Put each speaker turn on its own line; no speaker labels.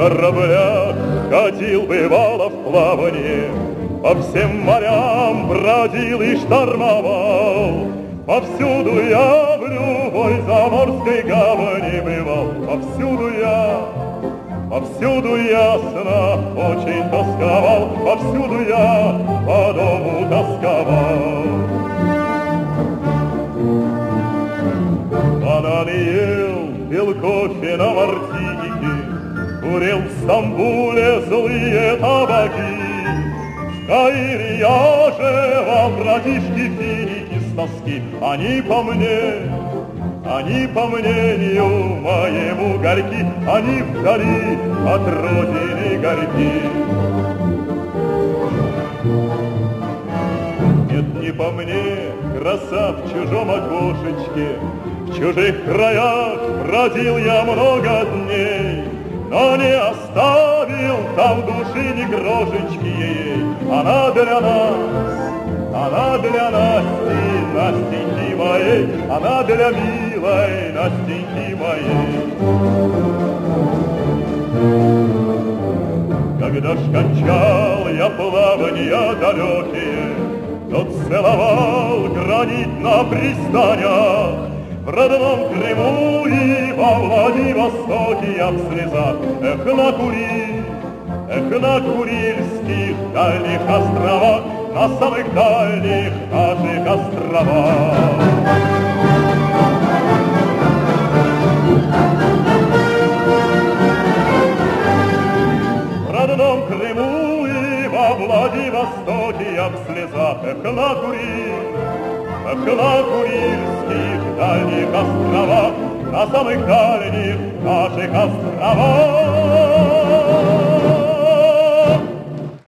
кораблях ходил, бывало, в плаванье, по всем морям бродил и штормовал. Повсюду я в любой заморской гавани бывал, повсюду ясно очень тосковал, повсюду я по дому тосковал. Бананы ел, пил кофе на Мартинике, курил в Стамбуле злые табаки. В Каире я жевал братишки финики с тоски, они по мнению моему горьки, они вдали от родины горьки. Нет, не по мне, краса в чужом окошечке, в чужих краях бродил я много дней, но не оставил там души ни крошечки ей. Она для Насти, Настеньки моей, она для милой Настеньки моей. Когда ж кончал я плаванья далекие, то целовал гранит на пристанях. В родном Крыму и во Владивостоке я в слезах, на Курильских дальних островах, на самых дальних наших островах. В родном Крыму и во Владивостоке я в слезах, на Курильских дальних островах, на самых дальних наших островах.